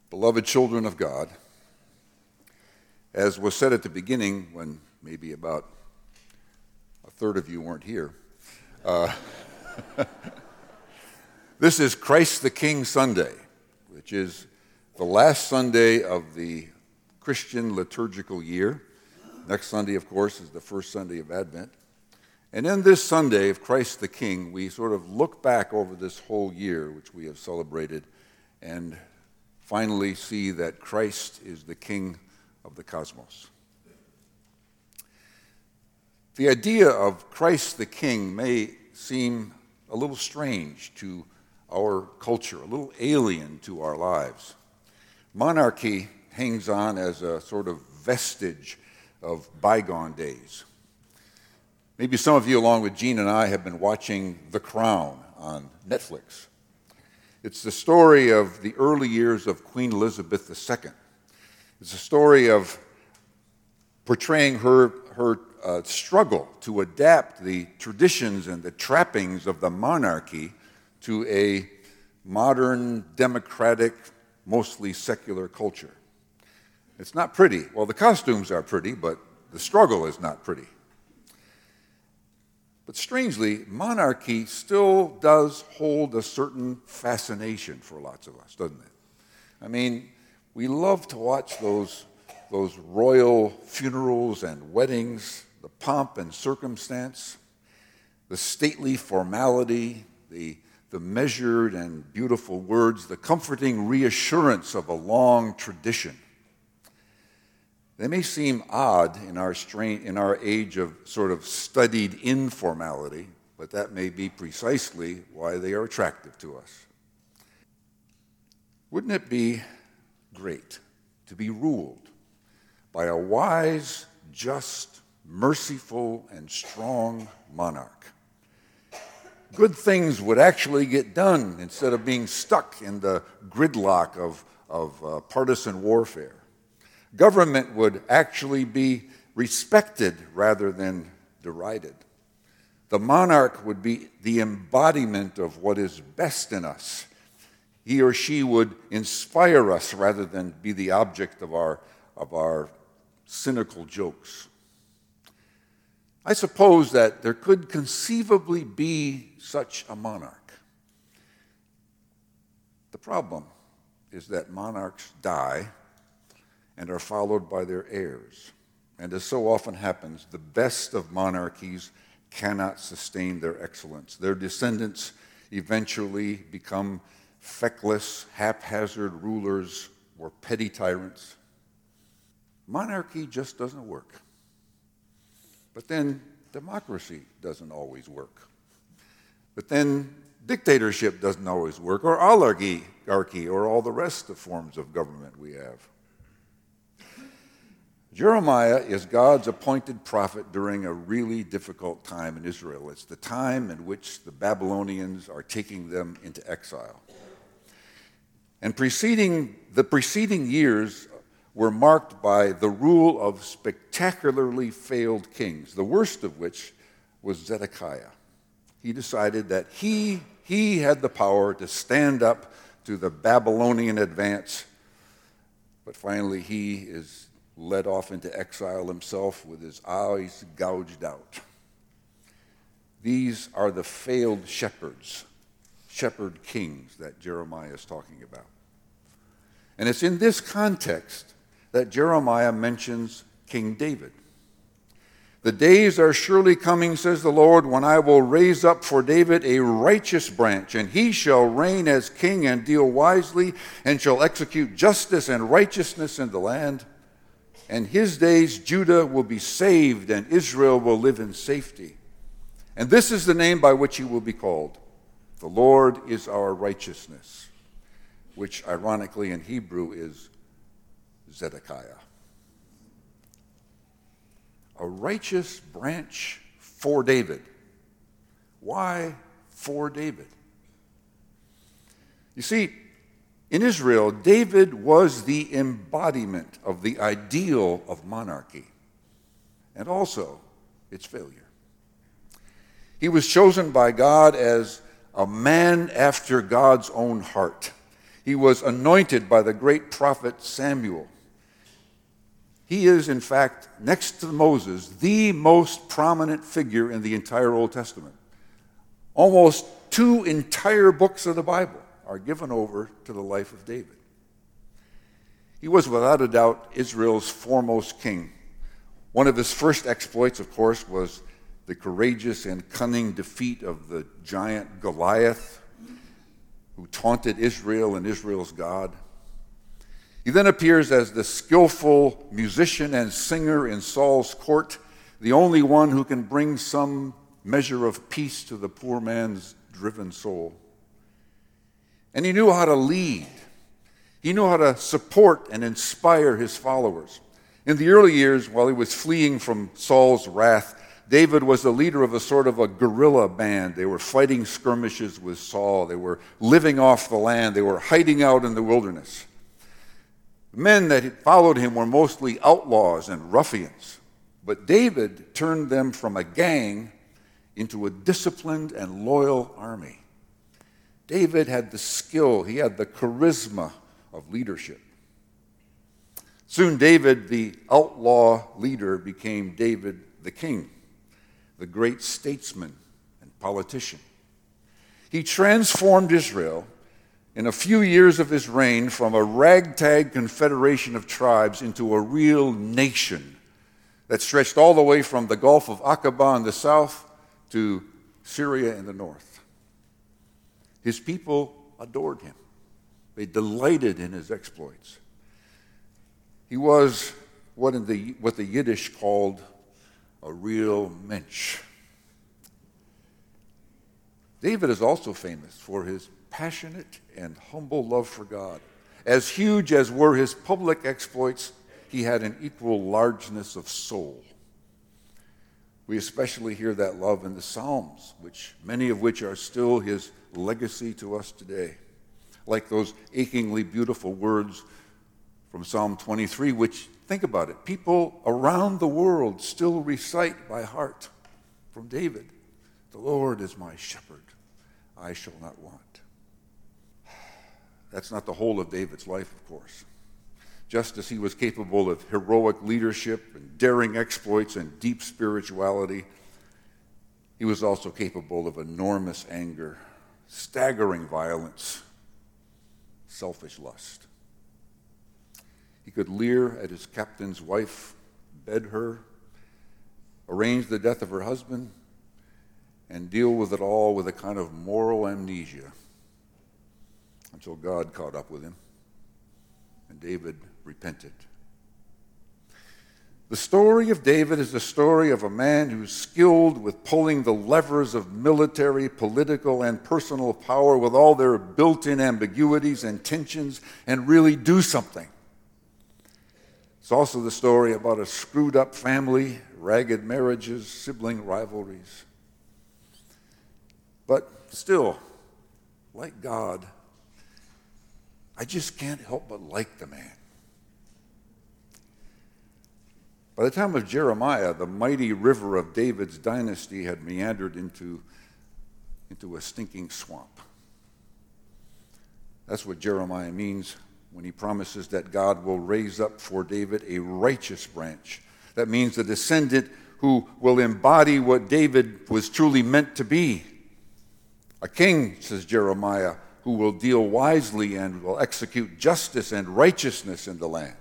Beloved children of God, as was said at the beginning when maybe about a third of you weren't here, this is Christ the King Sunday, which is the last Sunday of the Christian liturgical year. Next Sunday, of course, is the first Sunday of Advent. And in this Sunday of Christ the King, we sort of look back over this whole year, which we have celebrated, and finally see that Christ is the King of the cosmos. The idea of Christ the King may seem a little strange to our culture, a little alien to our lives. Monarchy hangs on as a sort of vestige of bygone days. Maybe some of you, along with Jean and I, have been watching The Crown on Netflix. It's the story of the early years of Queen Elizabeth II. It's a story of portraying her struggle to adapt the traditions and the trappings of the monarchy to a modern, democratic, mostly secular culture. It's not pretty. Well, the costumes are pretty, but the struggle is not pretty. But strangely, monarchy still does hold a certain fascination for lots of us, doesn't it? I mean, we love to watch those royal funerals and weddings, the pomp and circumstance, the stately formality, the measured and beautiful words, the comforting reassurance of a long tradition. They may seem odd in our age of sort of studied informality, but that may be precisely why they are attractive to us. Wouldn't it be great to be ruled by a wise, just, merciful, and strong monarch? Good things would actually get done instead of being stuck in the gridlock of partisan warfare. Government would actually be respected rather than derided. The monarch would be the embodiment of what is best in us. He or she would inspire us rather than be the object of our cynical jokes. I suppose that there could conceivably be such a monarch. The problem is that monarchs die and are followed by their heirs. And as so often happens, the best of monarchies cannot sustain their excellence. Their descendants eventually become feckless, haphazard rulers or petty tyrants. Monarchy just doesn't work. But then democracy doesn't always work. But then dictatorship doesn't always work, or oligarchy, or all the rest of forms of government we have. Jeremiah is God's appointed prophet during a really difficult time in Israel. It's the time in which the Babylonians are taking them into exile. And the preceding years were marked by the rule of spectacularly failed kings, the worst of which was Zedekiah. He decided that he had the power to stand up to the Babylonian advance, but finally he is led off into exile himself with his eyes gouged out. These are the failed shepherd kings that Jeremiah is talking about. And it's in this context that Jeremiah mentions King David. The days are surely coming, says the Lord, when I will raise up for David a righteous branch, and he shall reign as king and deal wisely, and shall execute justice and righteousness in the land. And his days Judah will be saved, and Israel will live in safety. And this is the name by which he will be called. The Lord is our righteousness, which ironically in Hebrew is Zedekiah. A righteous branch for David. Why for David? You see, in Israel, David was the embodiment of the ideal of monarchy and also its failure. He was chosen by God as a man after God's own heart. He was anointed by the great prophet Samuel. He is, in fact, next to Moses, the most prominent figure in the entire Old Testament. Almost 2 entire books of the Bible are given over to the life of David. He was, without a doubt, Israel's foremost king. One of his first exploits, of course, was the courageous and cunning defeat of the giant Goliath, who taunted Israel and Israel's God. He then appears as the skillful musician and singer in Saul's court, the only one who can bring some measure of peace to the poor man's driven soul. And he knew how to lead. He knew how to support and inspire his followers. In the early years, while he was fleeing from Saul's wrath, David was the leader of a sort of a guerrilla band. They were fighting skirmishes with Saul. They were living off the land. They were hiding out in the wilderness. The men that followed him were mostly outlaws and ruffians, but David turned them from a gang into a disciplined and loyal army. David had the skill, he had the charisma of leadership. Soon David, the outlaw leader, became David the king, the great statesman and politician. He transformed Israel in a few years of his reign from a ragtag confederation of tribes into a real nation that stretched all the way from the Gulf of Aqaba in the south to Syria in the north. His people adored him. They delighted in his exploits. He was what the Yiddish called a real mensch. David is also famous for his passionate and humble love for God. As huge as were his public exploits, he had an equal largeness of soul. We especially hear that love in the Psalms, many of which are still his legacy to us today. Like those achingly beautiful words from Psalm 23, which, think about it, people around the world still recite by heart from David. The Lord is my shepherd, I shall not want. That's not the whole of David's life, of course. Just as he was capable of heroic leadership and daring exploits and deep spirituality, he was also capable of enormous anger, staggering violence, selfish lust. He could leer at his captain's wife, bed her, arrange the death of her husband, and deal with it all with a kind of moral amnesia until God caught up with him and David repented. The story of David is the story of a man who's skilled with pulling the levers of military, political, and personal power with all their built-in ambiguities and tensions and really do something. It's also the story about a screwed-up family, ragged marriages, sibling rivalries. But still, like God, I just can't help but like the man. By the time of Jeremiah, the mighty river of David's dynasty had meandered into a stinking swamp. That's what Jeremiah means when he promises that God will raise up for David a righteous branch. That means a descendant who will embody what David was truly meant to be. A king, says Jeremiah, who will deal wisely and will execute justice and righteousness in the land.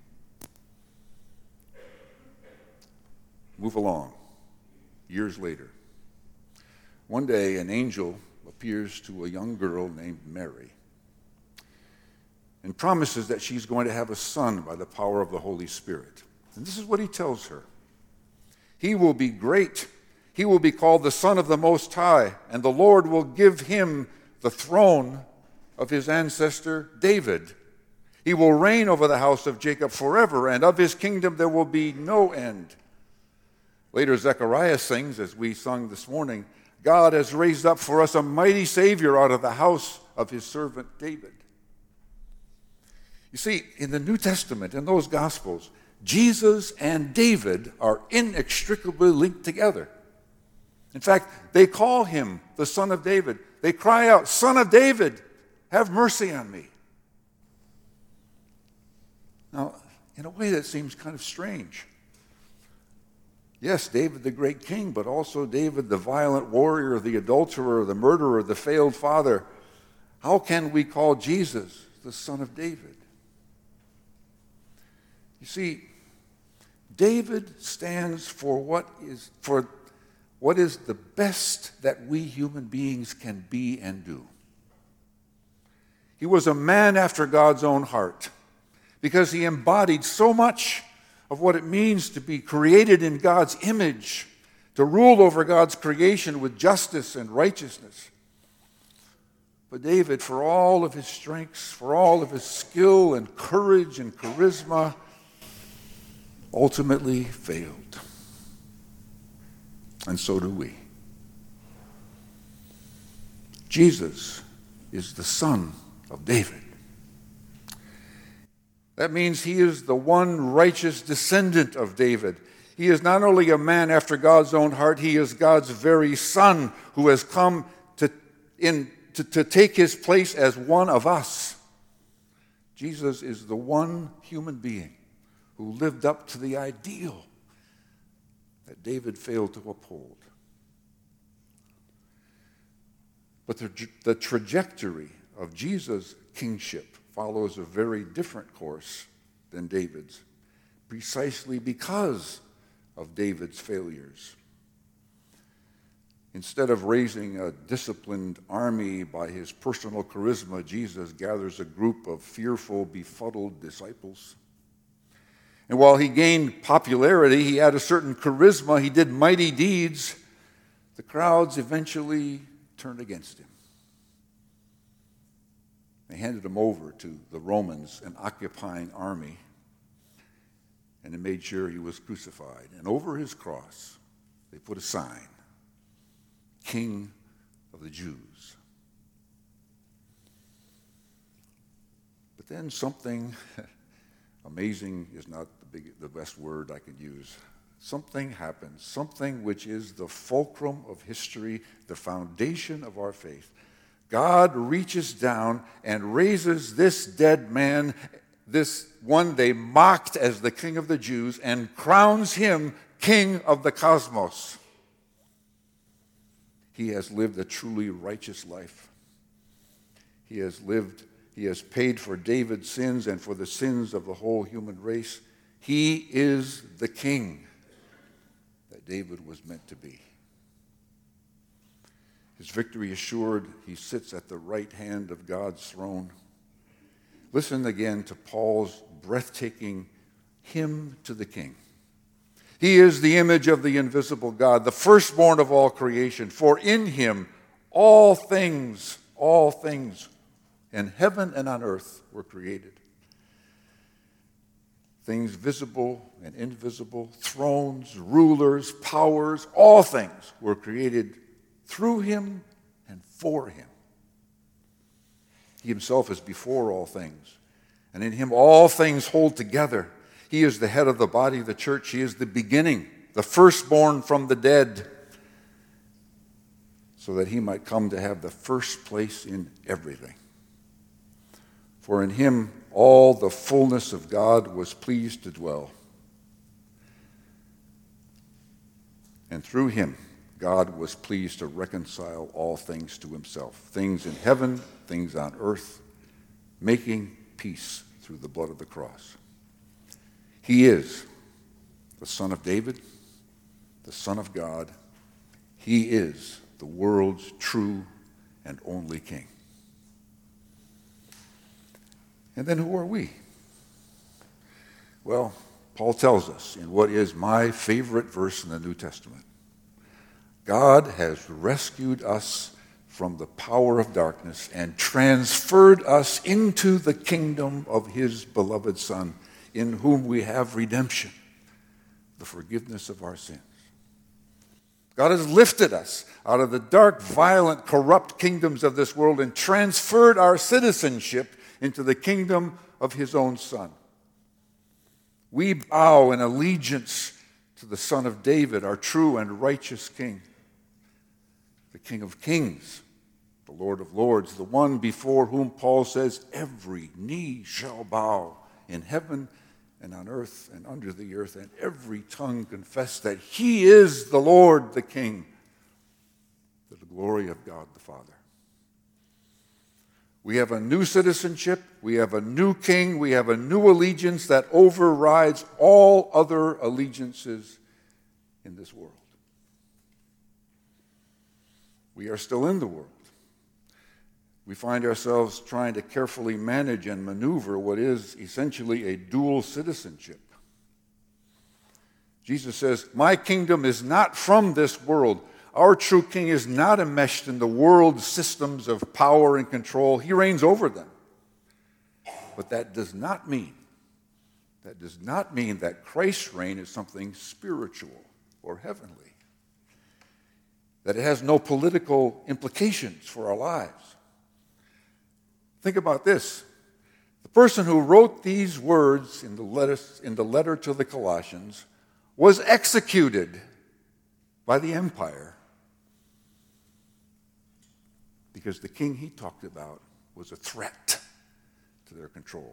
Move along. Years later, one day an angel appears to a young girl named Mary and promises that she's going to have a son by the power of the Holy Spirit. And this is what he tells her. He will be great. He will be called the Son of the Most High, and the Lord will give him the throne of his ancestor David. He will reign over the house of Jacob forever, and of his kingdom there will be no end. Later, Zechariah sings, as we sung this morning, God has raised up for us a mighty Savior out of the house of his servant David. You see, in the New Testament, in those Gospels, Jesus and David are inextricably linked together. In fact, they call him the Son of David. They cry out, Son of David, have mercy on me. in a way that seems kind of strange. Yes, David the great king, but also David the violent warrior, the adulterer, the murderer, the failed father. How can we call Jesus the son of David? You see, David stands for what is the best that we human beings can be and do. He was a man after God's own heart because he embodied so much of what it means to be created in God's image, to rule over God's creation with justice and righteousness. But David, for all of his strengths, for all of his skill and courage and charisma, ultimately failed. And so do we. Jesus is the son of David. That means he is the one righteous descendant of David. He is not only a man after God's own heart, he is God's very son who has come to take his place as one of us. Jesus is the one human being who lived up to the ideal that David failed to uphold. But the trajectory of Jesus' kingship follows a very different course than David's, precisely because of David's failures. Instead of raising a disciplined army by his personal charisma, Jesus gathers a group of fearful, befuddled disciples. And while he gained popularity, he had a certain charisma, he did mighty deeds, the crowds eventually turned against him. They handed him over to the Romans, an occupying army, and they made sure he was crucified. And over his cross, they put a sign, King of the Jews. But then something amazing is not the best word I could use. Something happens, something which is the fulcrum of history, the foundation of our faith. God reaches down and raises this dead man, this one they mocked as the King of the Jews, and crowns him King of the cosmos. He has lived a truly righteous life. He has paid for David's sins and for the sins of the whole human race. He is the king that David was meant to be. His victory assured, he sits at the right hand of God's throne. Listen again to Paul's breathtaking hymn to the King. He is the image of the invisible God, the firstborn of all creation. For in him all things in heaven and on earth were created. Things visible and invisible, thrones, rulers, powers, all things were created through him and for him. He himself is before all things, and in him all things hold together. He is the head of the body of the church. He is the beginning, the firstborn from the dead, so that he might come to have the first place in everything. For in him all the fullness of God was pleased to dwell. And through him, God was pleased to reconcile all things to himself, things in heaven, things on earth, making peace through the blood of the cross. He is the Son of David, the Son of God. He is the world's true and only King. And then who are we? Well, Paul tells us in what is my favorite verse in the New Testament. God has rescued us from the power of darkness and transferred us into the kingdom of his beloved Son, in whom we have redemption, the forgiveness of our sins. God has lifted us out of the dark, violent, corrupt kingdoms of this world and transferred our citizenship into the kingdom of his own Son. We bow in allegiance to the Son of David, our true and righteous King, the King of kings, the Lord of lords, the one before whom Paul says every knee shall bow in heaven and on earth and under the earth, and every tongue confess that he is the Lord, the King, to the glory of God the Father. We have a new citizenship, we have a new king, we have a new allegiance that overrides all other allegiances in this world. We are still in the world. We find ourselves trying to carefully manage and maneuver what is essentially a dual citizenship. Jesus says, "My kingdom is not from this world." Our true king is not enmeshed in the world's systems of power and control. He reigns over them. But that does not mean that Christ's reign is something spiritual or heavenly, that it has no political implications for our lives. Think about this. The person who wrote these words in the letter to the Colossians was executed by the empire because the king he talked about was a threat to their control.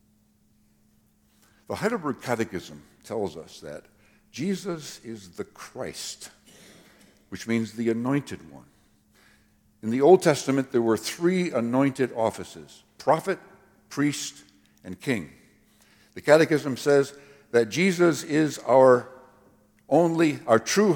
The Heidelberg Catechism tells us that Jesus is the Christ, which means the anointed one. In the Old Testament, there were 3 anointed offices: prophet, priest, and king. The Catechism says that Jesus is our true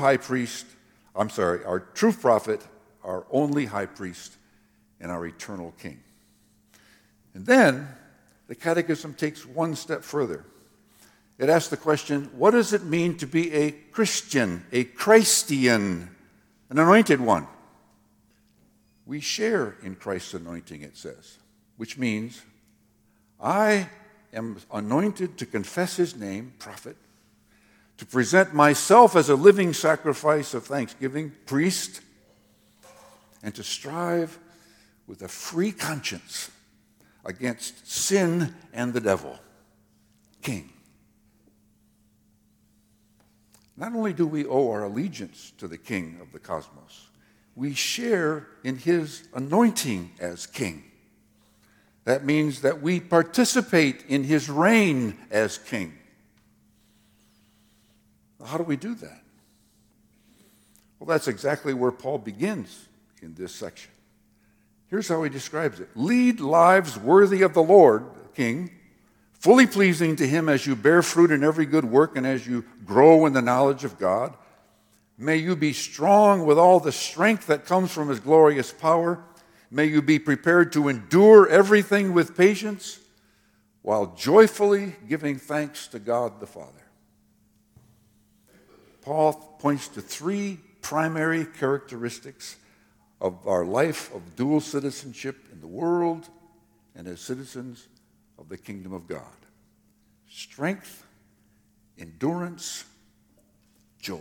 prophet, our only high priest, and our eternal king. And then the Catechism takes one step further. It asks the question, what does it mean to be a Christian, a Christian, an anointed one? We share in Christ's anointing, it says, which means I am anointed to confess his name, prophet, to present myself as a living sacrifice of thanksgiving, priest, and to strive with a free conscience against sin and the devil, king. Not only do we owe our allegiance to the King of the cosmos, we share in his anointing as king. That means that we participate in his reign as king. How do we do that? Well, that's exactly where Paul begins in this section. Here's how he describes it. Lead lives worthy of the Lord, King, fully pleasing to him as you bear fruit in every good work and as you grow in the knowledge of God. May you be strong with all the strength that comes from his glorious power. May you be prepared to endure everything with patience while joyfully giving thanks to God the Father. Paul points to 3 primary characteristics of our life of dual citizenship in the world and as citizens of the kingdom of God: strength, endurance, joy.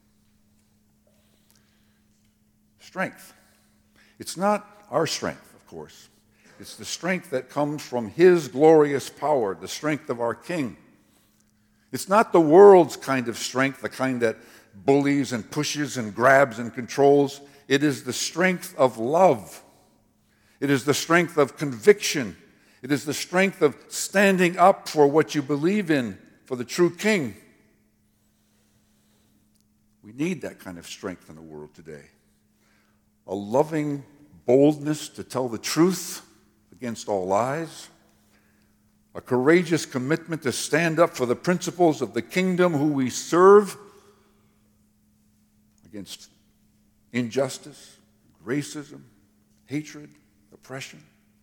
Strength. It's not our strength, of course. It's the strength that comes from his glorious power, the strength of our King. It's not the world's kind of strength, the kind that bullies and pushes and grabs and controls. It is the strength of love. It is the strength of conviction. It is the strength of standing up for what you believe in, for the true King. We need that kind of strength in the world today. A loving boldness to tell the truth against all lies. A courageous commitment to stand up for the principles of the kingdom who we serve against injustice, racism, hatred, oppression.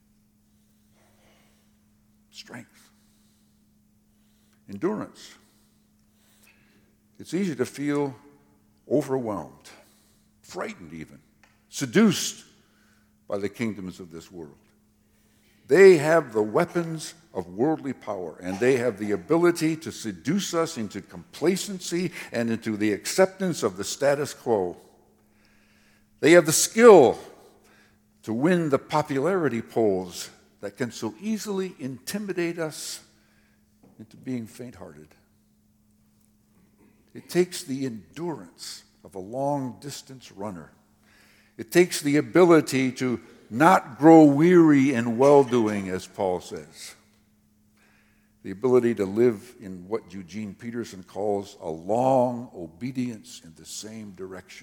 Strength. Endurance. It's easy to feel overwhelmed, frightened even, seduced by the kingdoms of this world. They have the weapons of worldly power, and they have the ability to seduce us into complacency and into the acceptance of the status quo. They have the skill to win the popularity polls that can so easily intimidate us into being faint-hearted. It takes the endurance of a long-distance runner. It takes the ability to not grow weary in well-doing, as Paul says. the ability to live in what Eugene Peterson calls a long obedience in the same direction.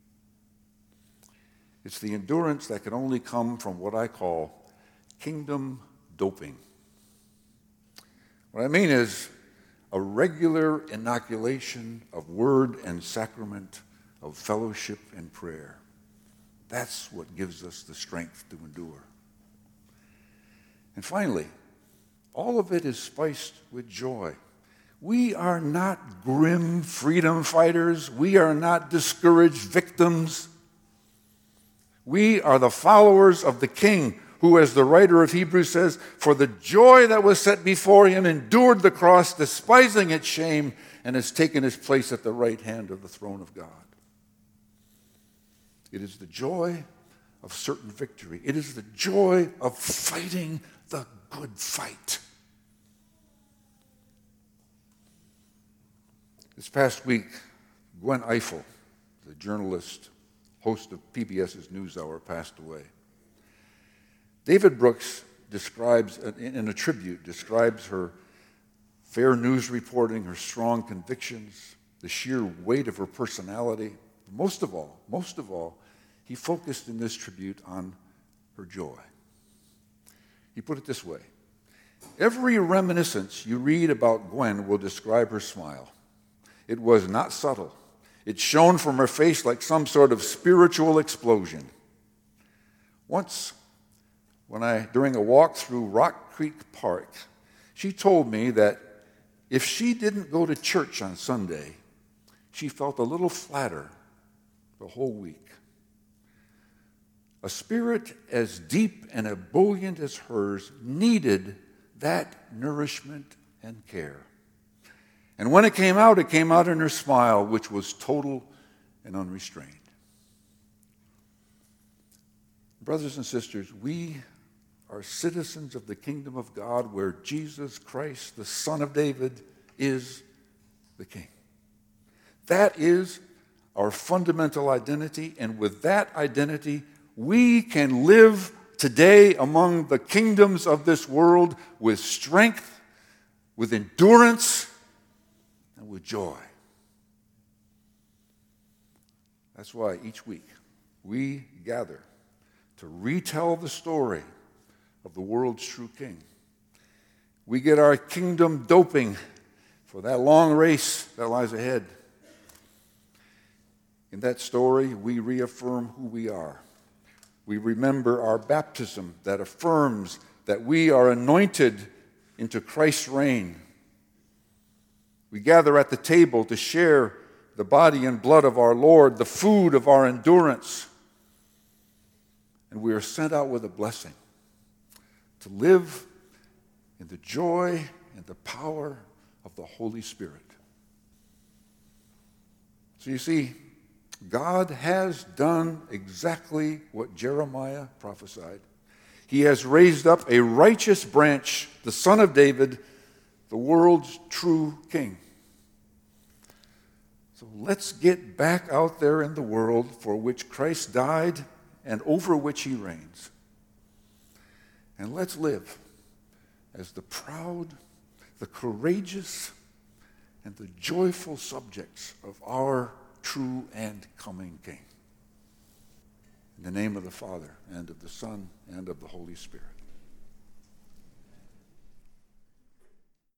It's the endurance that can only come from what I call kingdom doping. What I mean is a regular inoculation of word and sacrament, of fellowship and prayer. That's what gives us the strength to endure. And finally, all of it is spiced with joy. We are not grim freedom fighters. We are not discouraged victims. We are the followers of the King who, as the writer of Hebrews says, for the joy that was set before him endured the cross, despising its shame, and has taken his place at the right hand of the throne of God. It is the joy of certain victory. It is the joy of fighting the good fight. This past week, Gwen Ifill, the journalist, host of PBS's NewsHour, passed away. David Brooks describes, in a tribute, describes her fair news reporting, her strong convictions, the sheer weight of her personality. Most of all, he focused in this tribute on her joy. He put it this way: every reminiscence you read about Gwen will describe her smile. It was not subtle. It shone from her face like some sort of spiritual explosion. Once, during a walk through Rock Creek Park, she told me that if she didn't go to church on Sunday, she felt a little flatter the whole week. A spirit as deep and ebullient as hers needed that nourishment and care. And when it came out in her smile, which was total and unrestrained. Brothers and sisters, we are citizens of the kingdom of God where Jesus Christ, the Son of David, is the King. That is our fundamental identity, and with that identity, we can live today among the kingdoms of this world with strength, with endurance, and with joy. That's why each week we gather to retell the story of the world's true King. We get our kingdom doping for that long race that lies ahead. In that story, we reaffirm who we are. We remember our baptism that affirms that we are anointed into Christ's reign. We gather at the table to share the body and blood of our Lord, the food of our endurance. And we are sent out with a blessing to live in the joy and the power of the Holy Spirit. So you see, God has done exactly what Jeremiah prophesied. He has raised up a righteous branch, the Son of David, the world's true King. So let's get back out there in the world for which Christ died and over which he reigns. And let's live as the proud, the courageous, and the joyful subjects of our true and coming King. In the name of the Father, and of the Son, and of the Holy Spirit.